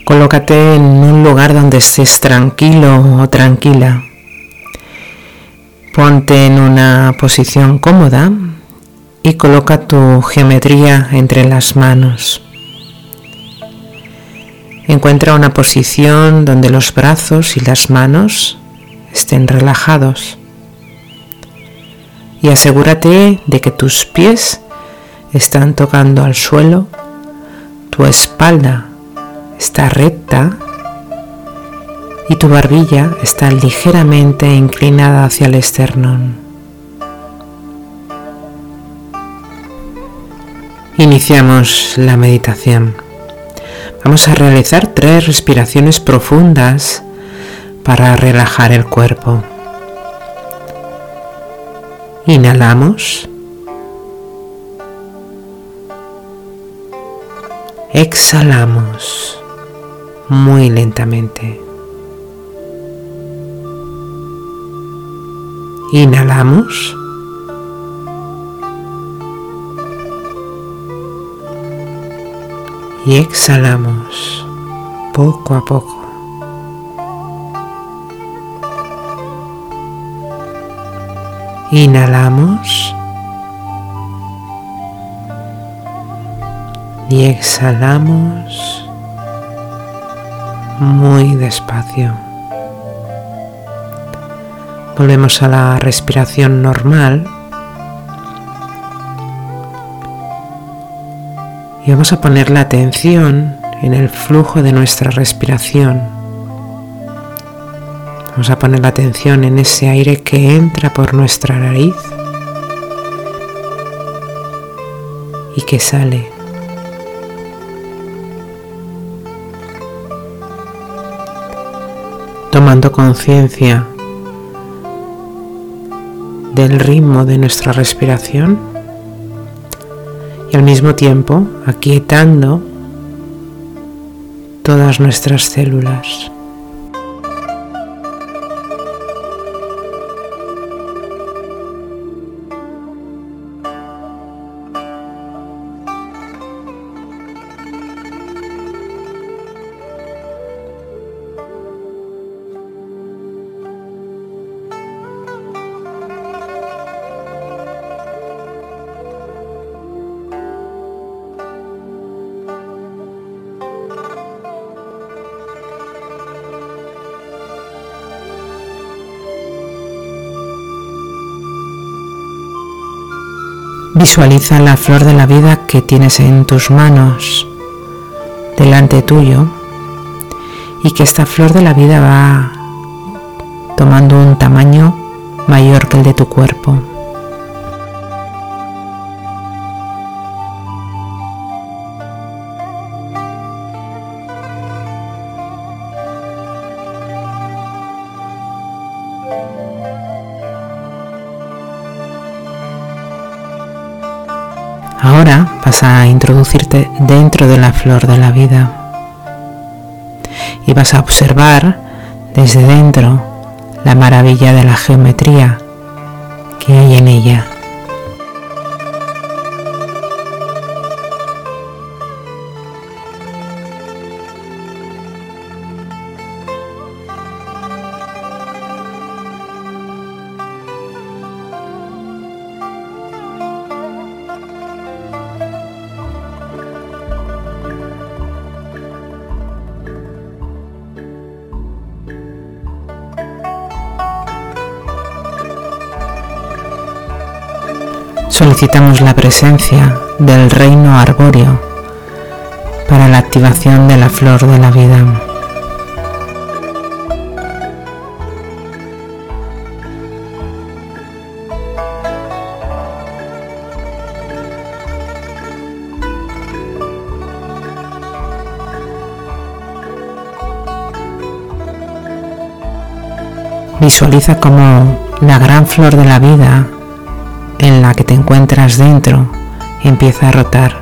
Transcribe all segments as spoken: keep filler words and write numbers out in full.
Colócate en un lugar donde estés tranquilo o tranquila. Ponte en una posición cómoda y coloca tu geometría entre las manos. Encuentra una posición donde los brazos y las manos estén relajados y asegúrate de que tus pies están tocando al suelo, tu espalda está recta y tu barbilla está ligeramente inclinada hacia el esternón. Iniciamos la meditación. Vamos a realizar tres respiraciones profundas para relajar el cuerpo. Inhalamos. Exhalamos muy lentamente. Inhalamos. Y exhalamos poco a poco. Inhalamos. Y exhalamos muy despacio. Volvemos a la respiración normal. Y vamos a poner la atención en el flujo de nuestra respiración. Vamos a poner la atención en ese aire que entra por nuestra nariz y que sale. Tomando conciencia del ritmo de nuestra respiración y al mismo tiempo aquietando todas nuestras células. Visualiza la flor de la vida que tienes en tus manos, delante tuyo, y que esta flor de la vida va tomando un tamaño mayor que el de tu cuerpo. Ahora vas a introducirte dentro de la flor de la vida y vas a observar desde dentro la maravilla de la geometría que hay en ella. Solicitamos la presencia del reino arbóreo para la activación de la flor de la vida. Visualiza cómo la gran flor de la vida en la que te encuentras dentro empieza a rotar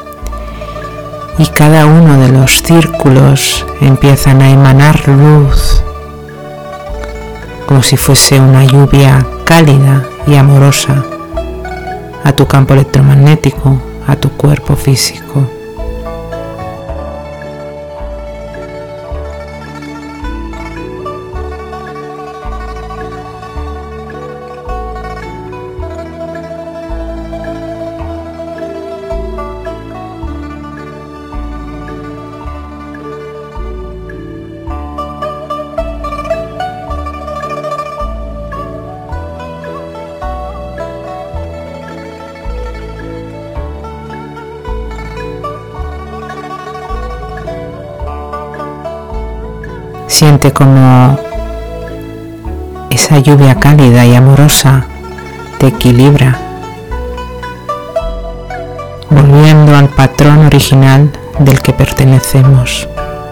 y cada uno de los círculos empiezan a emanar luz como si fuese una lluvia cálida y amorosa a tu campo electromagnético, a tu cuerpo físico. Siente como esa lluvia cálida y amorosa te equilibra, volviendo al patrón original del que pertenecemos.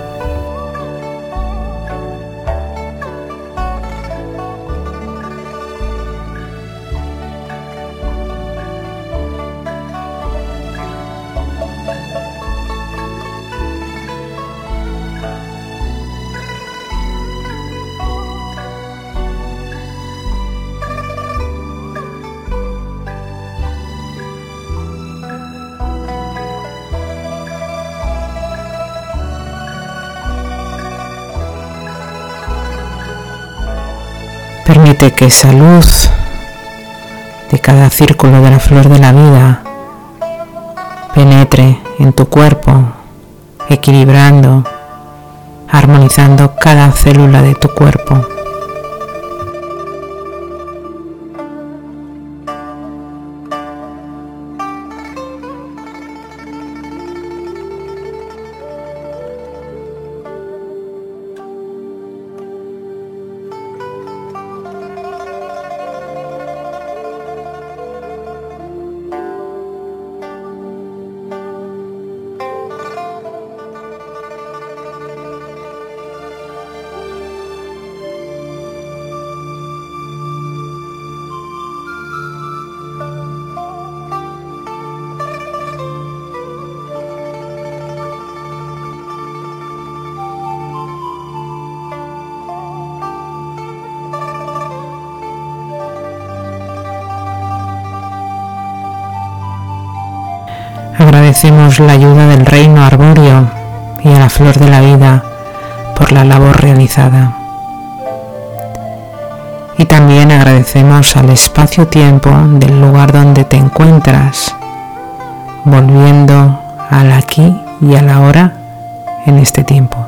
Permite que esa luz de cada círculo de la flor de la vida penetre en tu cuerpo, equilibrando, armonizando cada célula de tu cuerpo. Agradecemos la ayuda del reino arbóreo y a la flor de la vida por la labor realizada. Y también agradecemos al espacio-tiempo del lugar donde te encuentras, volviendo al aquí y a la ahora en este tiempo.